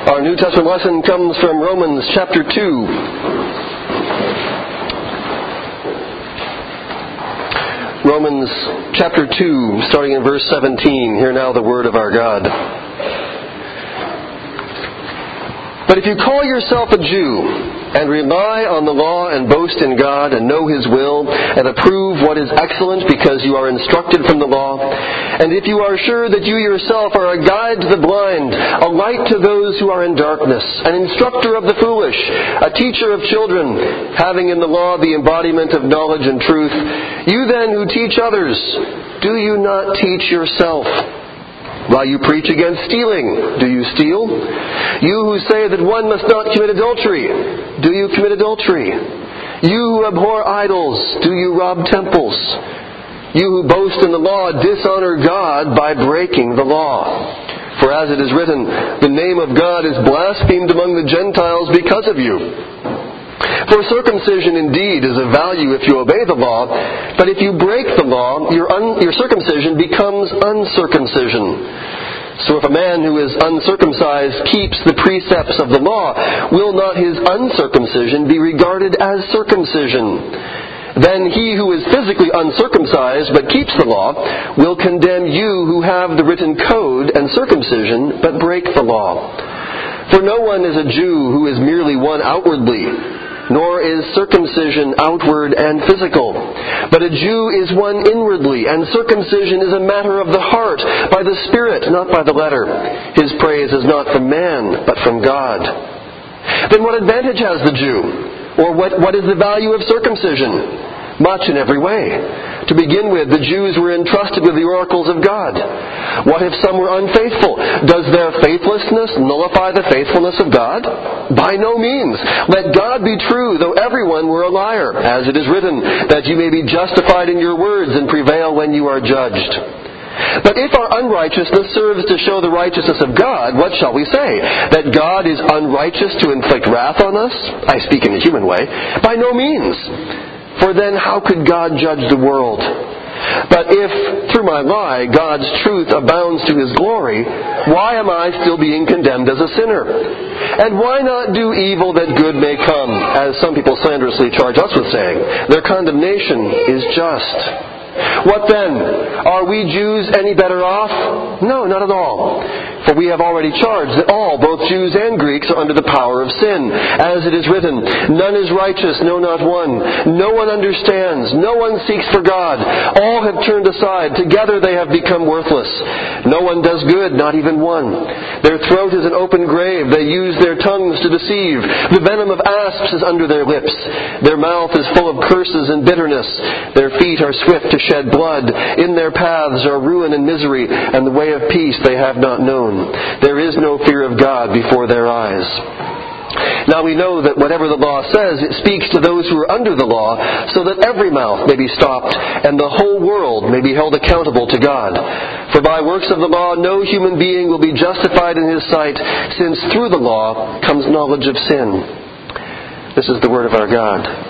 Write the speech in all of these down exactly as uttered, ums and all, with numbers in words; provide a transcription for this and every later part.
Our New Testament lesson comes from Romans chapter two. Romans chapter two, starting in verse seventeen. Hear now the word of our God. But if you call yourself a Jew, and rely on the law and boast in God and know His will and approve what is excellent because you are instructed from the law, and if you are sure that you yourself are a guide to the blind, a light to those who are in darkness, an instructor of the foolish, a teacher of children, having in the law the embodiment of knowledge and truth, you then who teach others, do you not teach yourself? While you preach against stealing, do you steal? You who say that one must not commit adultery, do you commit adultery? You who abhor idols, do you rob temples? You who boast in the law, dishonor God by breaking the law. For as it is written, the name of God is blasphemed among the Gentiles because of you. For circumcision indeed is of value if you obey the law, but if you break the law, your, un- your circumcision becomes uncircumcision. So if a man who is uncircumcised keeps the precepts of the law, will not his uncircumcision be regarded as circumcision? Then he who is physically uncircumcised but keeps the law will condemn you who have the written code and circumcision but break the law. For no one is a Jew who is merely one outwardly, nor is circumcision outward and physical. But a Jew is one inwardly, and circumcision is a matter of the heart, by the Spirit, not by the letter. His praise is not from man, but from God. Then what advantage has the Jew? Or what, what is the value of circumcision? Much in every way. To begin with, the Jews were entrusted with the oracles of God. What if some were unfaithful? Does their faithlessness nullify the faithfulness of God? By no means. Let God be true, though everyone were a liar, as it is written, that you may be justified in your words and prevail when you are judged. But if our unrighteousness serves to show the righteousness of God, what shall we say? That God is unrighteous to inflict wrath on us? I speak in a human way. By no means. For then how could God judge the world? But if, through my lie, God's truth abounds to His glory, why am I still being condemned as a sinner? And why not do evil that good may come, as some people slanderously charge us with saying? Their condemnation is just. What then? Are we Jews any better off? No, not at all. For we have already charged that all, both Jews and Greeks, are under the power of sin. As it is written, none is righteous, no, not one. No one understands. No one seeks for God. All have turned aside. Together they have become worthless. No one does good, not even one. Their throat is an open grave. They use their tongues to deceive. The venom of asps is under their lips. Their mouth is full of curses and bitterness. Their feet are swift to shed blood. In their paths are ruin and misery, and the way of peace they have not known. There is no fear of God before their eyes. Now we know that whatever the law says, it speaks to those who are under the law, so that every mouth may be stopped, and the whole world may be held accountable to God. For by works of the law no human being will be justified in His sight, since through the law comes knowledge of sin. This is the word of our God.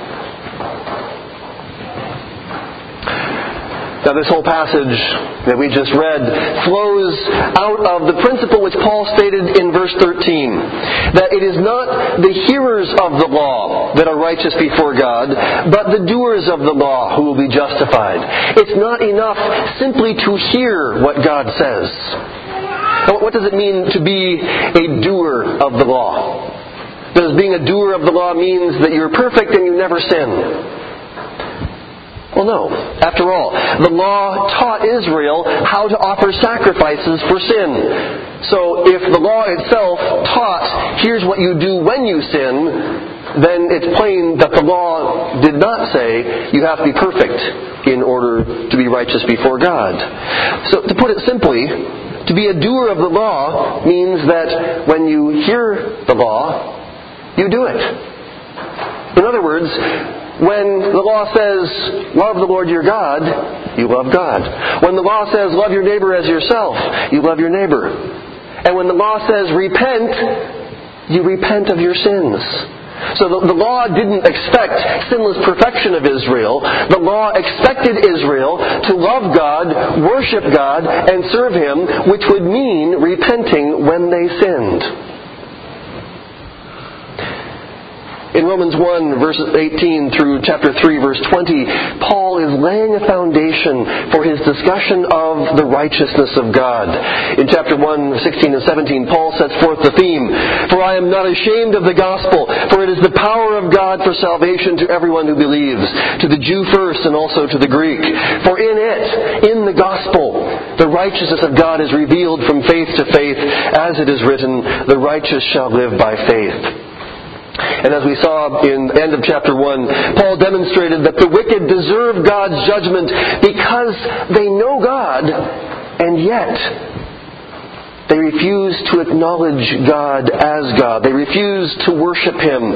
Now this whole passage that we just read flows out of the principle which Paul stated in verse thirteen, that it is not the hearers of the law that are righteous before God, but the doers of the law who will be justified. It's not enough simply to hear what God says. Now, what does it mean to be a doer of the law? Does being a doer of the law means that you're perfect and you never sin? Well, no. After all, the law taught Israel how to offer sacrifices for sin. So if the law itself taught, here's what you do when you sin, then it's plain that the law did not say you have to be perfect in order to be righteous before God. So to put it simply, to be a doer of the law means that when you hear the law, you do it. In other words, when the law says, love the Lord your God, you love God. When the law says, love your neighbor as yourself, you love your neighbor. And when the law says, repent, you repent of your sins. So the, the law didn't expect sinless perfection of Israel. The law expected Israel to love God, worship God, and serve Him, which would mean repenting when they sinned. In Romans one, verse eighteen through chapter three, verse twenty, Paul is laying a foundation for his discussion of the righteousness of God. In chapter one, sixteen and seventeen, Paul sets forth the theme, "For I am not ashamed of the gospel, for it is the power of God for salvation to everyone who believes, to the Jew first and also to the Greek. For in it, in the gospel, the righteousness of God is revealed from faith to faith, as it is written, the righteous shall live by faith." And as we saw in the end of chapter one, Paul demonstrated that the wicked deserve God's judgment because they know God, and yet they refuse to acknowledge God as God. They refuse to worship Him.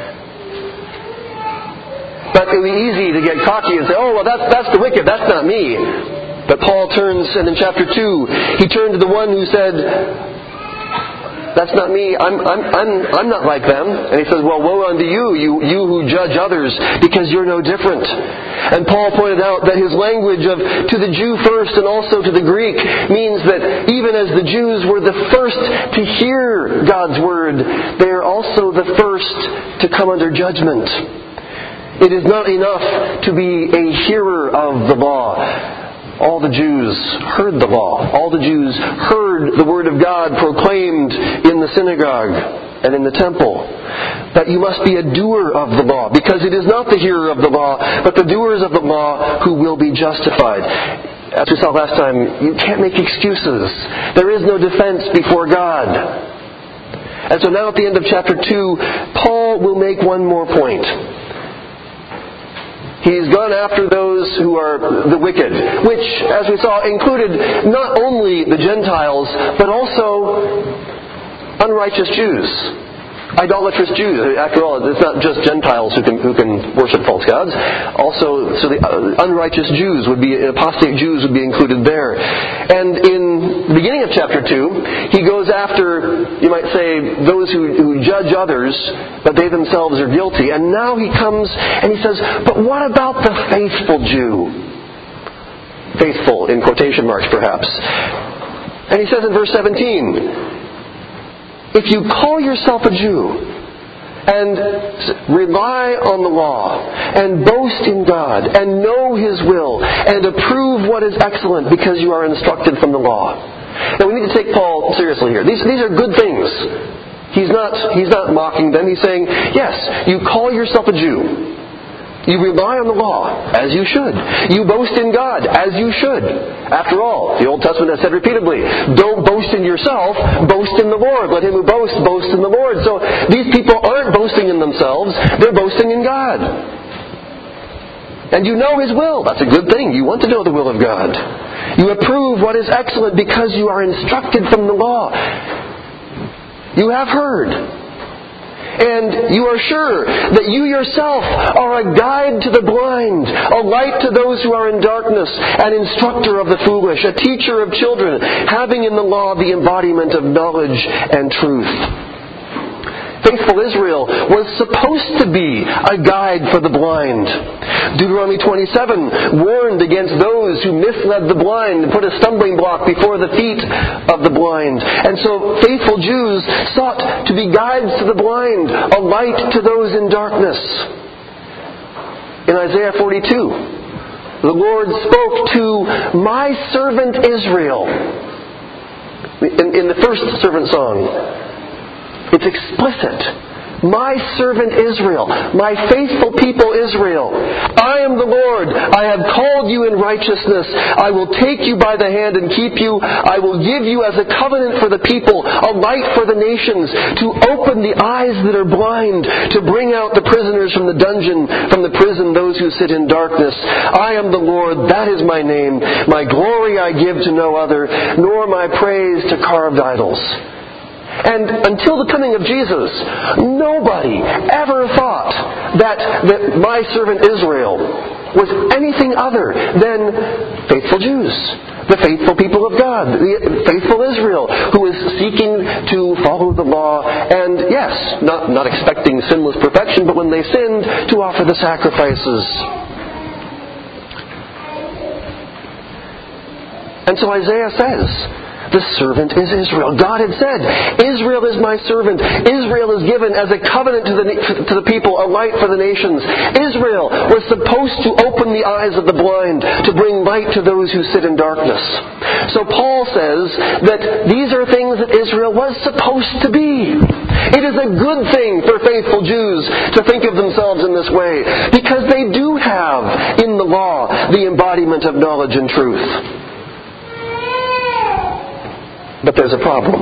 But it would be easy to get cocky and say, oh, well, that's, that's the wicked, that's not me. But Paul turns, and in chapter two, he turned to the one who said, that's not me. I'm, I'm, I'm, I'm not like them. And he says, well, woe unto you, you, you who judge others, because you're no different. And Paul pointed out that his language of to the Jew first and also to the Greek means that even as the Jews were the first to hear God's word, they are also the first to come under judgment. It is not enough to be a hearer of the law. All the Jews heard the law. All the Jews heard the Word of God proclaimed in the synagogue and in the temple. But you must be a doer of the law, because it is not the hearer of the law, but the doers of the law who will be justified. As we saw last time, you can't make excuses. There is no defense before God. And so now at the end of chapter two, Paul will make one more point. He's gone after those who are the wicked, which, as we saw, included not only the Gentiles, but also unrighteous Jews, idolatrous Jews. After all, it's not just Gentiles who can who can worship false gods. Also, so the unrighteous Jews would be, apostate Jews would be included there. And in the beginning of chapter two, he goes after, you might say, those who, who judge others, but they themselves are guilty. And now he comes and he says, but what about the faithful Jew? Faithful, in quotation marks perhaps. And he says in verse seventeen, if you call yourself a Jew and rely on the law and boast in God and know His will and approve what is excellent because you are instructed from the law. Now we need to take Paul seriously here. These, these are good things. He's not, he's not mocking them. He's saying, yes, you call yourself a Jew. You rely on the law, as you should. You boast in God, as you should. After all, the Old Testament has said repeatedly, don't boast in yourself, boast in the Lord. Let him who boasts, boast in the Lord. So these people aren't boasting in themselves, they're boasting in God. And you know His will. That's a good thing. You want to know the will of God. You approve what is excellent because you are instructed from the law. You have heard. And you are sure that you yourself are a guide to the blind, a light to those who are in darkness, an instructor of the foolish, a teacher of children, having in the law the embodiment of knowledge and truth. Faithful Israel was supposed to be a guide for the blind. Deuteronomy twenty-seven warned against those who misled the blind and put a stumbling block before the feet of the blind. And so faithful Jews sought to be guides to the blind, a light to those in darkness. In Isaiah forty-two, the Lord spoke to my servant Israel. In, in the first servant song, it's explicit. My servant Israel, my faithful people Israel, I am the Lord. I have called you in righteousness. I will take you by the hand and keep you. I will give you as a covenant for the people, a light for the nations, to open the eyes that are blind, to bring out the prisoners from the dungeon, from the prison, those who sit in darkness. I am the Lord, that is my name. My glory I give to no other, nor my praise to carved idols. And until the coming of Jesus, nobody ever thought that, that my servant Israel was anything other than faithful Jews, the faithful people of God, the faithful Israel, who is seeking to follow the law and, yes, not, not expecting sinless perfection, but when they sinned, to offer the sacrifices. And so Isaiah says, The servant is Israel. God had said, Israel is my servant. Israel is given as a covenant to the, to the people, a light for the nations. Israel was supposed to open the eyes of the blind, to bring light to those who sit in darkness. So Paul says that these are things that Israel was supposed to be. It is a good thing for faithful Jews to think of themselves in this way, because they do have in the law the embodiment of knowledge and truth. But there's a problem.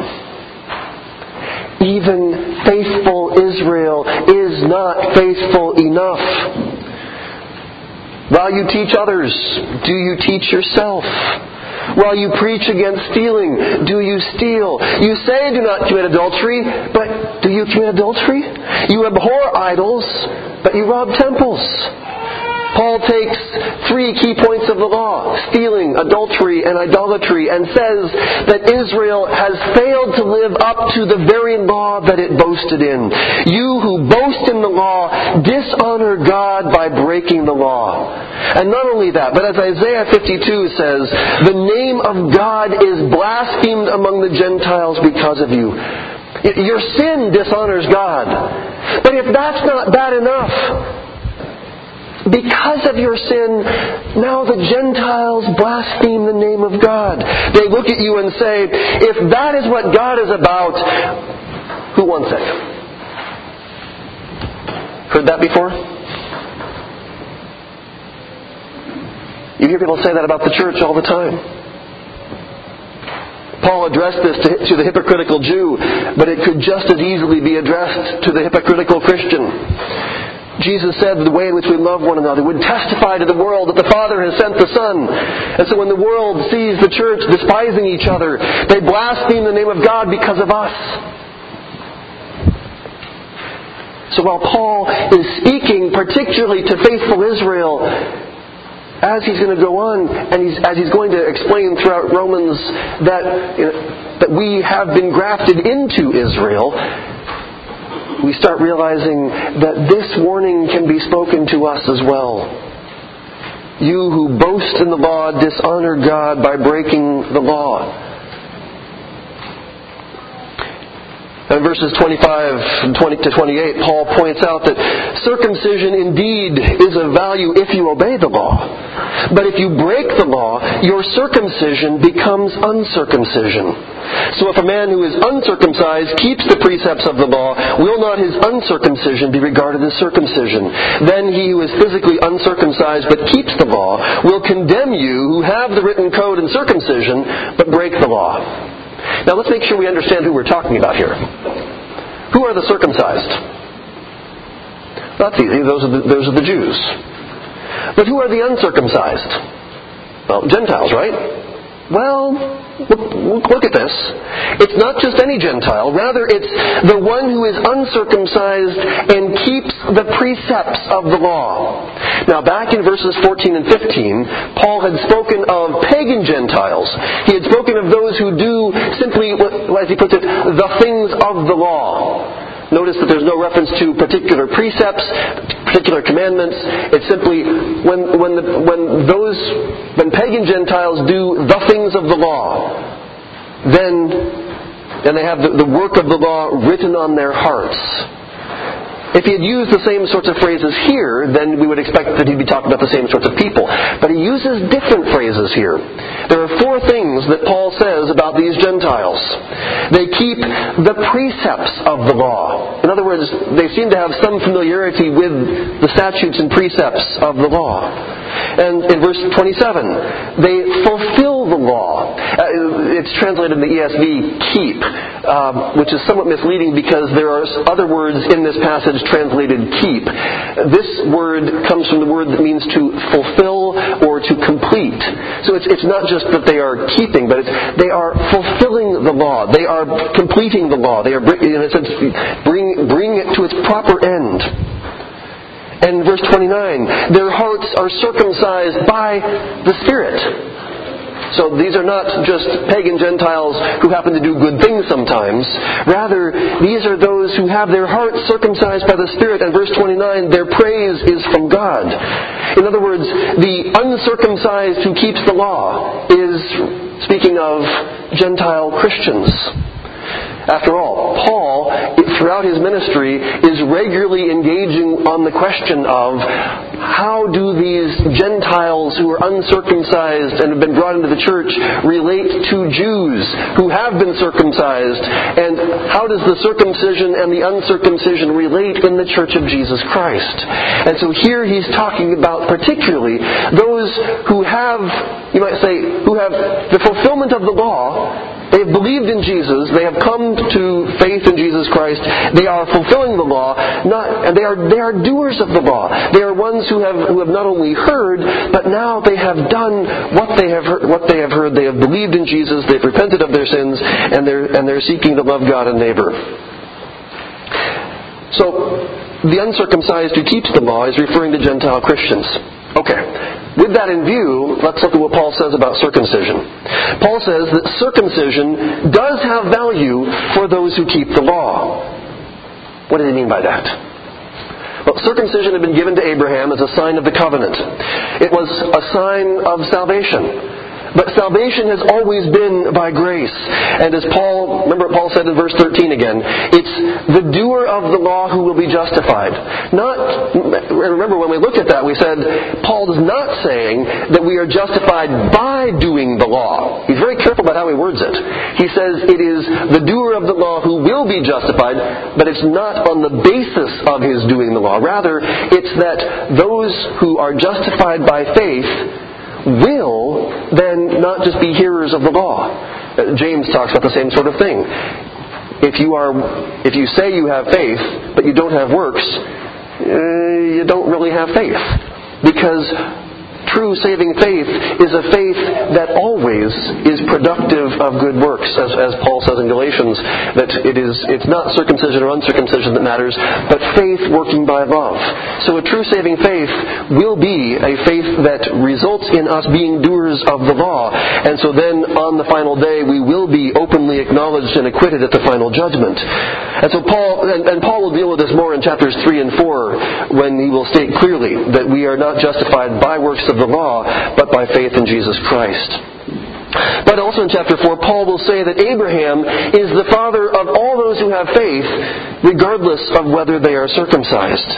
Even faithful Israel is not faithful enough. While you teach others, do you teach yourself? While you preach against stealing, do you steal? You say do not commit adultery, but do you commit adultery? You abhor idols, but you rob temples. Paul takes three key points of the law, stealing, adultery, and idolatry, and says that Israel has failed to live up to the very law that it boasted in. You who boast in the law dishonor God by breaking the law. And not only that, but as Isaiah fifty-two says, the name of God is blasphemed among the Gentiles because of you. Your sin dishonors God. But if that's not bad enough, because of your sin, now the Gentiles blaspheme the name of God. They look at you and say, if that is what God is about, who wants it? Heard that before? You hear people say that about the church all the time. Paul addressed this to, to the hypocritical Jew, but it could just as easily be addressed to the hypocritical Christian. Jesus said the way in which we love one another would testify to the world that the Father has sent the Son. And so when the world sees the church despising each other, they blaspheme the name of God because of us. So while Paul is speaking particularly to faithful Israel, as he's going to go on, and he's, as he's going to explain throughout Romans that, you know, that we have been grafted into Israel, we start realizing that this warning can be spoken to us as well. You who boast in the law dishonor God by breaking the law. In verses twenty-five to twenty-eight, Paul points out that circumcision indeed is of value if you obey the law. But if you break the law, your circumcision becomes uncircumcision. So if a man who is uncircumcised keeps the precepts of the law, will not his uncircumcision be regarded as circumcision? Then he who is physically uncircumcised but keeps the law will condemn you who have the written code and circumcision but break the law. Now let's make sure we understand who we're talking about here. Who are the circumcised? That's easy. Those are the, those are the Jews. But who are the uncircumcised? Well, Gentiles, right? Well, look, look at this. It's not just any Gentile. Rather, it's the one who is uncircumcised and keeps the precepts of the law. Now, back in verses fourteen and fifteen, Paul had spoken of pagan Gentiles. He had spoken of those who do simply, as he puts it, the things of the law. Notice that there's no reference to particular precepts, particular commandments. It's simply when when the, when those when pagan Gentiles do the things of the law, then and they have the, the work of the law written on their hearts. If he had used the same sorts of phrases here, then we would expect that he'd be talking about the same sorts of people. But he uses different phrases here. There are four things that Paul says about these Gentiles. They keep the precepts of the law. In other words, they seem to have some familiarity with the statutes and precepts of the law. And in verse twenty-seven, they fulfill the law. Uh, it's translated in the E S V, keep, um, which is somewhat misleading because there are other words in this passage translated keep. This word comes from the word that means to fulfill or to complete. So it's, it's not just that they are keeping, but it's, they are fulfilling the law. They are completing the law. They are, in a sense, bring, bring it to its proper end. And verse twenty-nine, their hearts are circumcised by the Spirit. So these are not just pagan Gentiles who happen to do good things sometimes. Rather, these are those who have their hearts circumcised by the Spirit. And verse twenty-nine, their praise is from God. In other words, the uncircumcised who keeps the law is speaking of Gentile Christians. After all, Paul, throughout his ministry, is regularly engaging on the question of how do these Gentiles who are uncircumcised and have been brought into the church relate to Jews who have been circumcised, and how does the circumcision and the uncircumcision relate in the church of Jesus Christ? And so here he's talking about particularly those who have, you might say, who have the fulfillment of the law. They have believed in Jesus. They have come to faith in Jesus Christ. They are fulfilling the law, not, and they are they are doers of the law. They are ones who have who have not only heard, but now they have done what they have heard, what they have heard. They have believed in Jesus. They've repented of their sins, and they're and they're seeking to love God and neighbor. So, the uncircumcised who keeps the law is referring to Gentile Christians. Okay. With that in view, let's look at what Paul says about circumcision. Paul says that circumcision does have value for those who keep the law. What does he mean by that? Well, circumcision had been given to Abraham as a sign of the covenant. It was a sign of salvation. But salvation has always been by grace. And as Paul, remember what Paul said in verse thirteen again, it's the doer of the law who will be justified. Not, remember when we looked at that, we said, Paul is not saying that we are justified by doing the law. He's very careful about how he words it. He says it is the doer of the law who will be justified, but it's not on the basis of his doing the law. Rather, it's that those who are justified by faith will then not just be hearers of the law. Uh, James talks about the same sort of thing. If you are, if you say you have faith, but you don't have works, uh, you don't really have faith. Because true saving faith is a faith that always is productive of good works, as, as Paul says in Galatians, that it is it's not circumcision or uncircumcision that matters, but faith working by love. So a true saving faith will be a faith that results in us being doers of the law, and so then on the final day we will be openly acknowledged and acquitted at the final judgment. And so Paul and, and Paul will deal with this more in chapters three and four, when he will state clearly that we are not justified by works of the law, but by faith in Jesus Christ. But also in chapter four, Paul will say that Abraham is the father of all those who have faith, regardless of whether they are circumcised.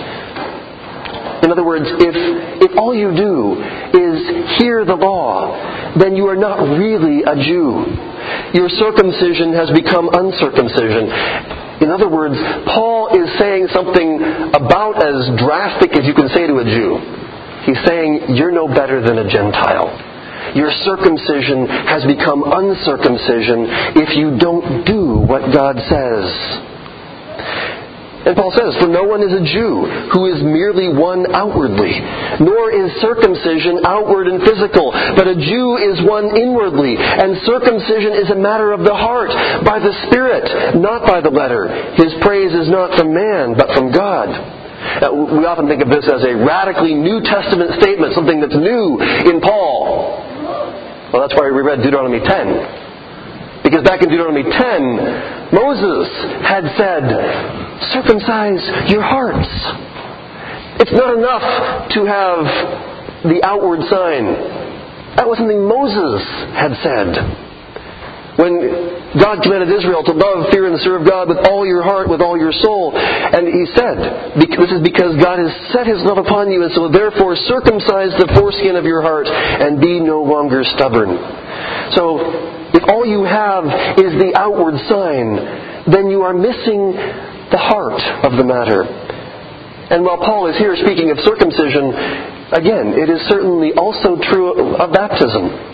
In other words, if, if all you do is hear the law, then you are not really a Jew. Your circumcision has become uncircumcision. In other words, Paul is saying something about as drastic as you can say to a Jew. He's saying, you're no better than a Gentile. Your circumcision has become uncircumcision if you don't do what God says. And Paul says, for no one is a Jew who is merely one outwardly, nor is circumcision outward and physical, but a Jew is one inwardly, and circumcision is a matter of the heart, by the Spirit, not by the letter. His praise is not from man, but from God. Now, we often think of this as a radically New Testament statement, something that's new in Paul. Well, that's why we read Deuteronomy ten. Because back in Deuteronomy ten, Moses had said, circumcise your hearts. It's not enough to have the outward sign. That was something Moses had said. When God commanded Israel to love, fear, and serve God with all your heart, with all your soul. And He said, this is because God has set His love upon you, and so therefore circumcise the foreskin of your heart and be no longer stubborn. So, if all you have is the outward sign, then you are missing the heart of the matter. And while Paul is here speaking of circumcision, again, it is certainly also true of baptism.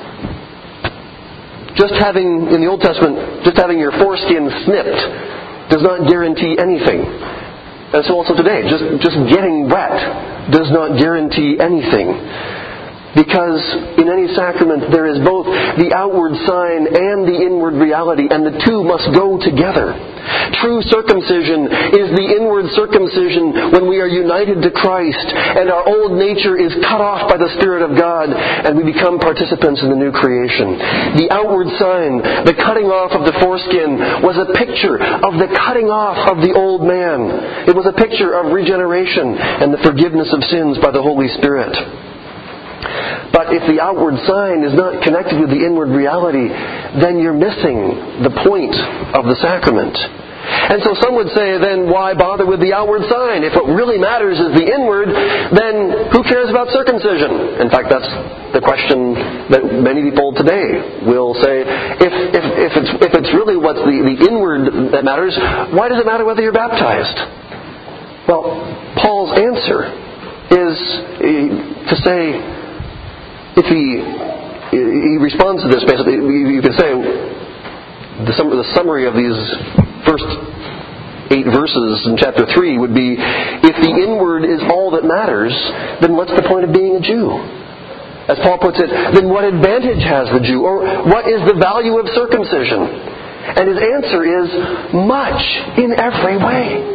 Just having, in the Old Testament, just having your foreskin snipped does not guarantee anything. And so also today, just, just getting wet does not guarantee anything. Because in any sacrament there is both the outward sign and the inward reality, and the two must go together. True circumcision is the inward circumcision when we are united to Christ and our old nature is cut off by the Spirit of God and we become participants in the new creation. The outward sign, the cutting off of the foreskin, was a picture of the cutting off of the old man. It was a picture of regeneration and the forgiveness of sins by the Holy Spirit. But if the outward sign is not connected with the inward reality, then you're missing the point of the sacrament. And so some would say, then why bother with the outward sign? If what really matters is the inward, then who cares about circumcision? In fact, that's the question that many people today will say. If, if, if, it's, if it's really what's the, the inward that matters, why does it matter whether you're baptized? Well, Paul's answer is to say, if he he responds to this, basically, you could say the, the summary of these first eight verses in chapter three would be, if the inward is all that matters, then what's the point of being a Jew? As Paul puts it, then what advantage has the Jew? Or what is the value of circumcision? And his answer is, much in every way.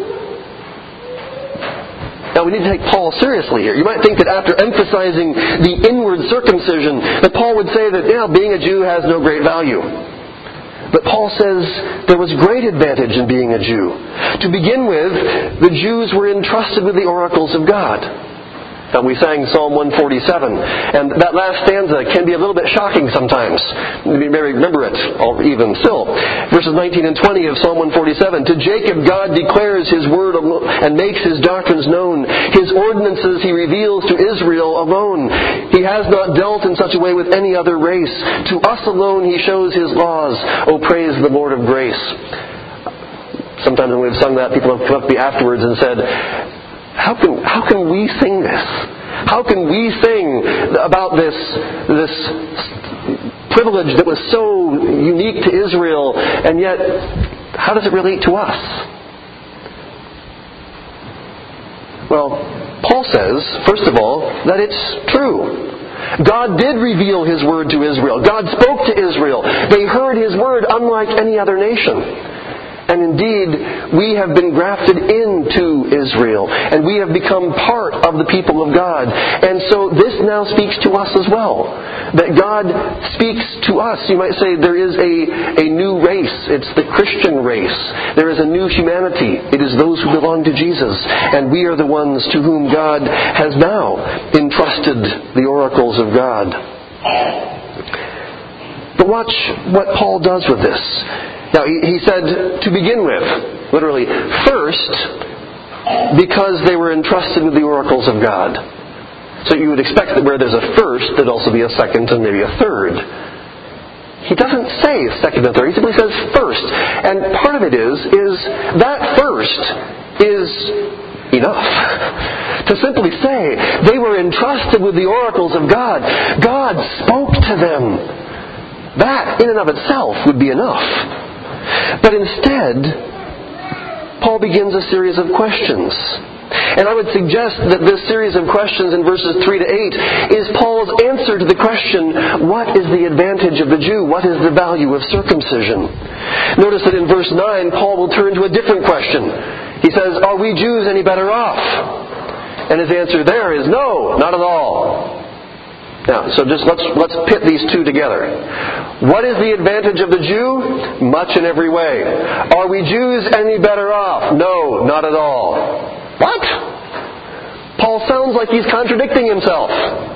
Now we need to take Paul seriously here. You might think that after emphasizing the inward circumcision, that Paul would say that, yeah, being a Jew has no great value. But Paul says there was great advantage in being a Jew. To begin with, the Jews were entrusted with the oracles of God. Now, we sang Psalm one forty-seven, and that last stanza can be a little bit shocking sometimes. You may remember it, even still. Verses nineteen and twenty of Psalm one forty-seven. To Jacob God declares His word and makes His doctrines known. His ordinances He reveals to Israel alone. He has not dealt in such a way with any other race. To us alone He shows His laws. O praise the Lord of grace. Sometimes when we've sung that, people have come up to me afterwards and said, How can how can we sing this? How can we sing about this this privilege that was so unique to Israel, and yet how does it relate to us? Well, Paul says, first of all, that it's true. God did reveal His word to Israel. God spoke to Israel. They heard His word unlike any other nation. And indeed, we have been grafted into Israel, and we have become part of the people of God. And so this now speaks to us as well. That God speaks to us. You might say there is a, a new race. It's the Christian race. There is a new humanity. It is those who belong to Jesus. And we are the ones to whom God has now entrusted the oracles of God. But watch what Paul does with this. Now, he said, to begin with, literally, first, because they were entrusted with the oracles of God. So you would expect that where there's a first, there'd also be a second and maybe a third. He doesn't say second and third. He simply says first. And part of it is, is that first is enough. To simply say, they were entrusted with the oracles of God. God spoke to them. That, in and of itself, would be enough. But instead, Paul begins a series of questions. And I would suggest that this series of questions in verses three to eight is Paul's answer to the question, what is the advantage of the Jew? What is the value of circumcision? Notice that in verse nine, Paul will turn to a different question. He says, are we Jews any better off? And his answer there is no, not at all. Now, so just let's let's pit these two together. What is the advantage of the Jew? Much in every way. Are we Jews any better off? No, not at all. What? Paul sounds like he's contradicting himself.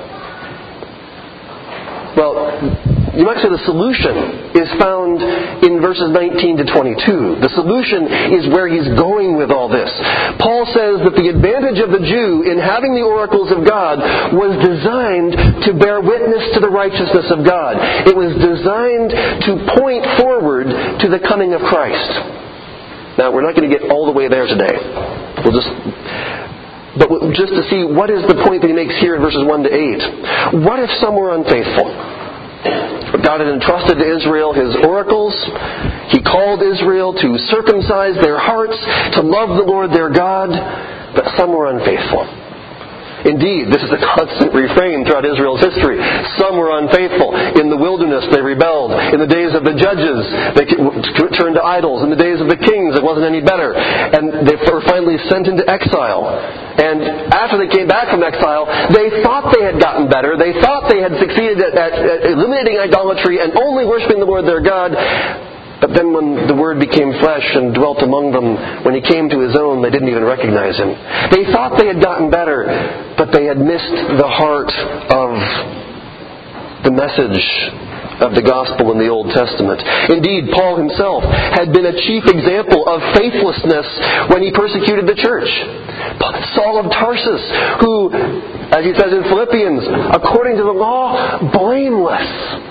Well, you might say the solution is found in verses nineteen to twenty-two. The solution is where he's going with all this. Paul says that the advantage of the Jew in having the oracles of God was designed to bear witness to the righteousness of God. It was designed to point forward to the coming of Christ. Now, we're not going to get all the way there today. We'll just... But just to see what is the point that he makes here in verses one to eight. What if some were unfaithful? God had entrusted to Israel His oracles. He called Israel to circumcise their hearts, to love the Lord their God, but some were unfaithful. Indeed, this is a constant refrain throughout Israel's history. Some were unfaithful. In the wilderness, they rebelled. In the days of the judges, they turned to idols. In the days of the kings, it wasn't any better. And they were finally sent into exile. And after they came back from exile, they thought they had gotten better. They thought they had succeeded at, at, at eliminating idolatry and only worshiping the Lord their God. But then when the Word became flesh and dwelt among them, when He came to His own, they didn't even recognize Him. They thought they had gotten better, but they had missed the heart of the message of the gospel in the Old Testament. Indeed, Paul himself had been a chief example of faithlessness when he persecuted the church. Saul of Tarsus, who, as he says in Philippians, according to the law, blameless.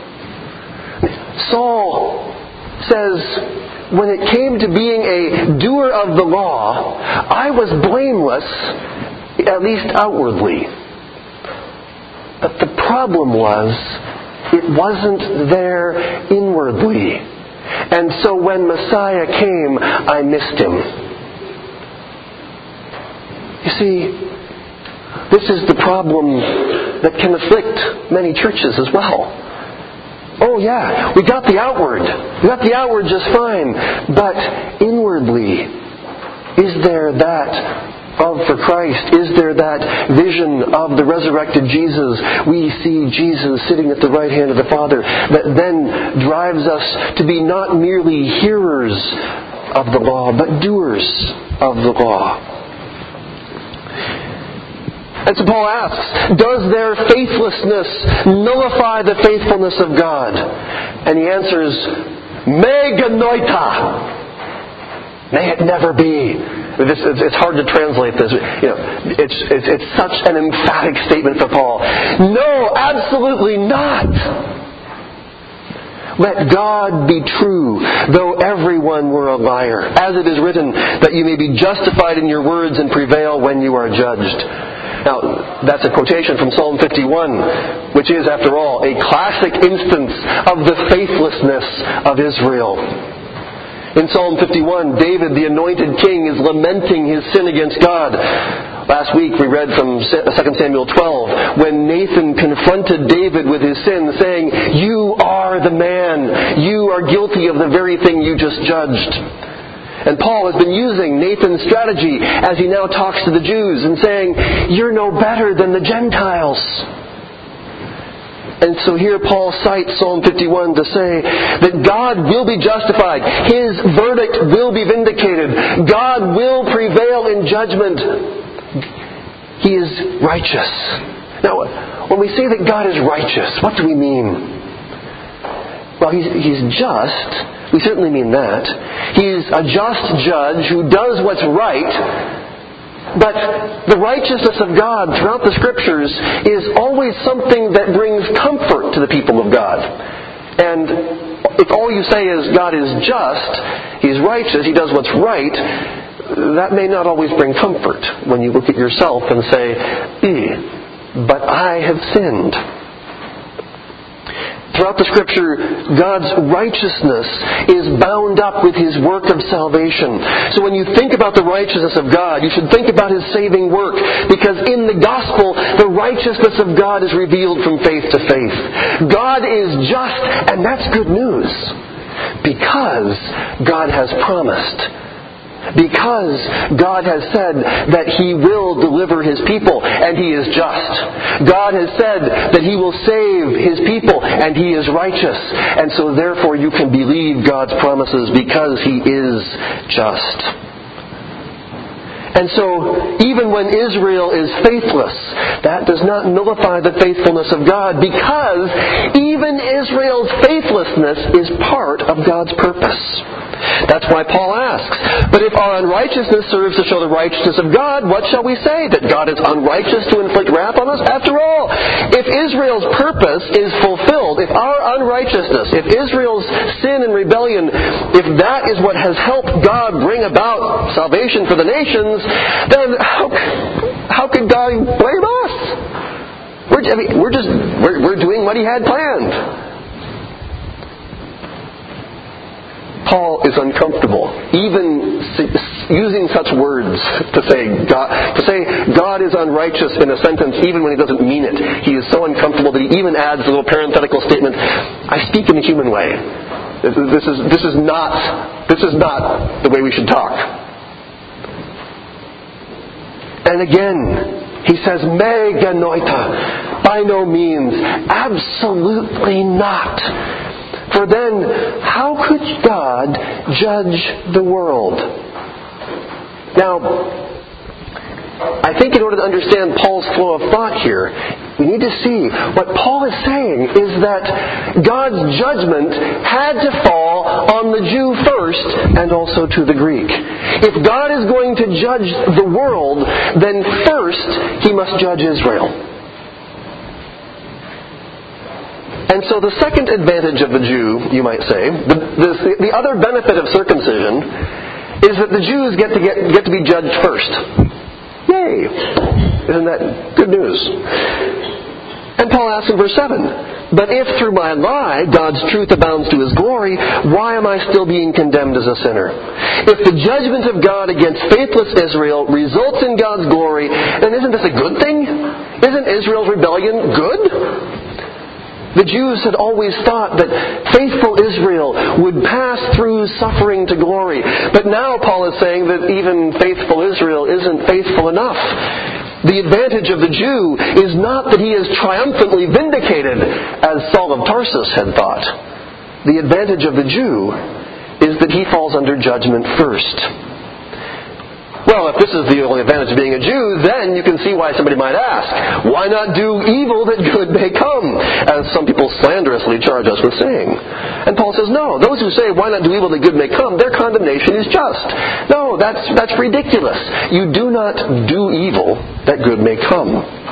Saul says, when it came to being a doer of the law, I was blameless, at least outwardly. But the problem was, it wasn't there inwardly. And so when Messiah came, I missed Him. You see, this is the problem that can afflict many churches as well. Oh yeah, we got the outward. We got the outward just fine. But inwardly, is there that love for Christ? Is there that vision of the resurrected Jesus? We see Jesus sitting at the right hand of the Father that then drives us to be not merely hearers of the law, but doers of the law. And so Paul asks, does their faithlessness nullify the faithfulness of God? And he answers, me genoita. May it never be. This, it's hard to translate this. You know, it's, it's, it's such an emphatic statement for Paul. No, absolutely not. Let God be true, though everyone were a liar. As it is written, that you may be justified in your words and prevail when you are judged. Now, that's a quotation from Psalm fifty-one, which is, after all, a classic instance of the faithlessness of Israel. In Psalm fifty-one, David, the anointed king, is lamenting his sin against God. Last week we read from Second Samuel twelve, when Nathan confronted David with his sin, saying, "You are the man. You are guilty of the very thing you just judged." And Paul has been using Nathan's strategy as he now talks to the Jews and saying, you're no better than the Gentiles. And so here Paul cites Psalm fifty-one to say that God will be justified. His verdict will be vindicated. God will prevail in judgment. He is righteous. Now, when we say that God is righteous, what do we mean? Well, he's, he's just. We certainly mean that. He's a just judge who does what's right. But the righteousness of God throughout the Scriptures is always something that brings comfort to the people of God. And if all you say is God is just, He's righteous, He does what's right, that may not always bring comfort when you look at yourself and say, eh, but I have sinned. Throughout the Scripture, God's righteousness is bound up with His work of salvation. So when you think about the righteousness of God, you should think about His saving work, because in the gospel, the righteousness of God is revealed from faith to faith. God is just, and that's good news, because God has promised. Because God has said that He will deliver His people, and He is just. God has said that He will save His people, and He is righteous. And so therefore you can believe God's promises because He is just. And so, even when Israel is faithless, that does not nullify the faithfulness of God, because even Israel's faithlessness is part of God's purpose. That's why Paul asks, but if our unrighteousness serves to show the righteousness of God, what shall we say? That God is unrighteous to inflict wrath on us? After all, if Israel's purpose is fulfilled, if our unrighteousness, if Israel's sin and rebellion, if that is what has helped God bring about salvation for the nations, then how, how could God blame us? We're, I mean, we're just we're, we're doing what He had planned. Paul is uncomfortable, even using such words to say God, to say God is unrighteous in a sentence even when he doesn't mean it. He is so uncomfortable that he even adds a little parenthetical statement, I speak in a human way. This is, this is not, this is not the way we should talk. And again, he says, me genoita, by no means, absolutely not. For then, how could God judge the world? Now, I think in order to understand Paul's flow of thought here, we need to see what Paul is saying is that God's judgment had to fall on the Jew first and also to the Greek. If God is going to judge the world, then first he must judge Israel. And so the second advantage of the Jew, you might say, the, the, the other benefit of circumcision is that the Jews get to, get, get to be judged first. Yay! Isn't that good news? And Paul asks in verse seven, but if through my lie God's truth abounds to his glory, why am I still being condemned as a sinner? If the judgment of God against faithless Israel results in God's glory, then isn't this a good thing? Isn't Israel's rebellion good? The Jews had always thought that faithful Israel would pass through suffering to glory. But now Paul is saying that even faithful Israel isn't faithful enough. The advantage of the Jew is not that he is triumphantly vindicated, as Saul of Tarsus had thought. The advantage of the Jew is that he falls under judgment first. Well, if this is the only advantage of being a Jew, then you can see why somebody might ask, why not do evil that good may come? As some people slanderously charge us with saying. And Paul says, no, those who say, why not do evil that good may come, their condemnation is just. No, that's, that's ridiculous. You do not do evil that good may come.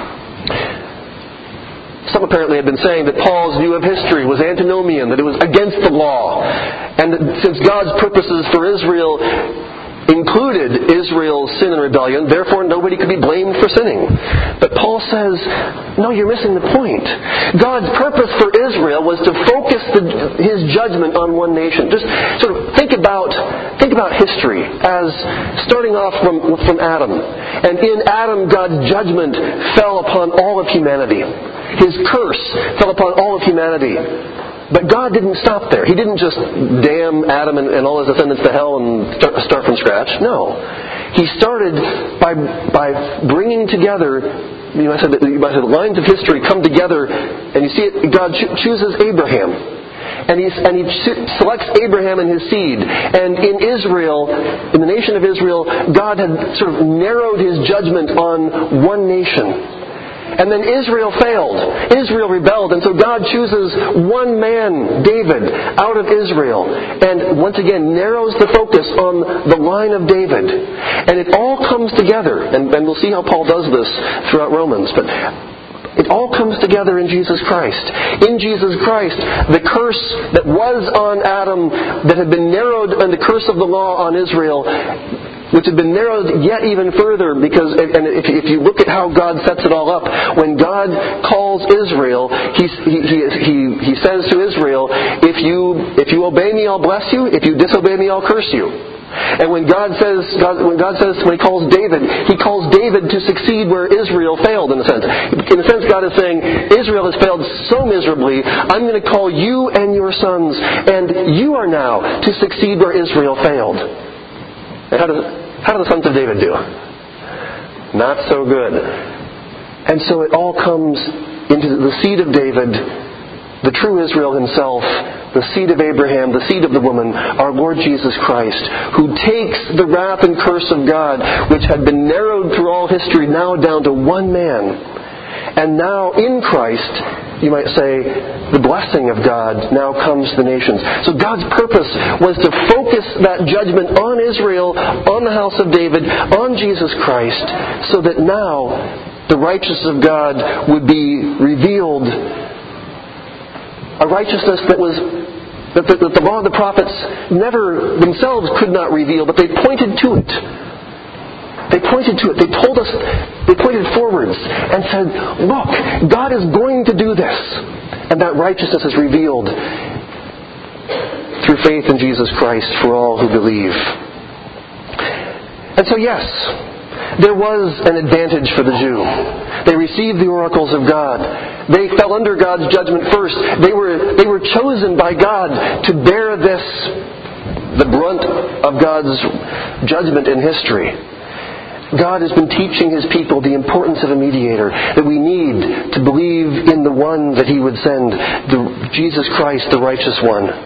Some apparently have been saying that Paul's view of history was antinomian, that it was against the law. And that since God's purposes for Israel included Israel's sin and rebellion, therefore nobody could be blamed for sinning. But Paul says, no, you're missing the point. God's purpose for Israel was to focus the, his judgment on one nation. Just sort of think about think about history as starting off from, from Adam. And in Adam, God's judgment fell upon all of humanity. His curse fell upon all of humanity. But God didn't stop there. He didn't just damn Adam and, and all his descendants to hell and start, start from scratch. No. He started by by bringing together, you know, I said that the lines of history come together, and you see it, God cho- chooses Abraham. And he, and he selects Abraham and his seed. And in Israel, in the nation of Israel, God had sort of narrowed his judgment on one nation. And then Israel failed. Israel rebelled. And so God chooses one man, David, out of Israel. And once again narrows the focus on the line of David. And it all comes together. And, and we'll see how Paul does this throughout Romans. But it all comes together in Jesus Christ. In Jesus Christ, the curse that was on Adam, that had been narrowed, and the curse of the law on Israel, which had been narrowed yet even further, because, and if, if you look at how God sets it all up, when God calls Israel, he, he, he, he says to Israel, if you, if you obey me, I'll bless you. If you disobey me, I'll curse you. And when God says, God, when God says, when He calls David, He calls David to succeed where Israel failed, in a sense. In a sense, God is saying, Israel has failed so miserably, I'm going to call you and your sons, and you are now to succeed where Israel failed. And how do, how do the sons of David do? Not so good. And so it all comes into the seed of David, the true Israel himself, the seed of Abraham, the seed of the woman, our Lord Jesus Christ, who takes the wrath and curse of God, which had been narrowed through all history, now down to one man. And now in Christ, you might say, the blessing of God now comes to the nations. So God's purpose was to focus that judgment on Israel, on the house of David, on Jesus Christ, so that now the righteousness of God would be revealed. A righteousness that was that the, that the law of the prophets never themselves could not reveal, but they pointed to it. They pointed to it. They told us, they pointed forwards and said, look, God is going to do this. And that righteousness is revealed through faith in Jesus Christ for all who believe. And so yes, there was an advantage for the Jew. They received the oracles of God. They fell under God's judgment first. They were, they were chosen by God to bear this, the brunt of God's judgment in history. God has been teaching His people the importance of a mediator, that we need to believe in the one that He would send, the Jesus Christ, the righteous one.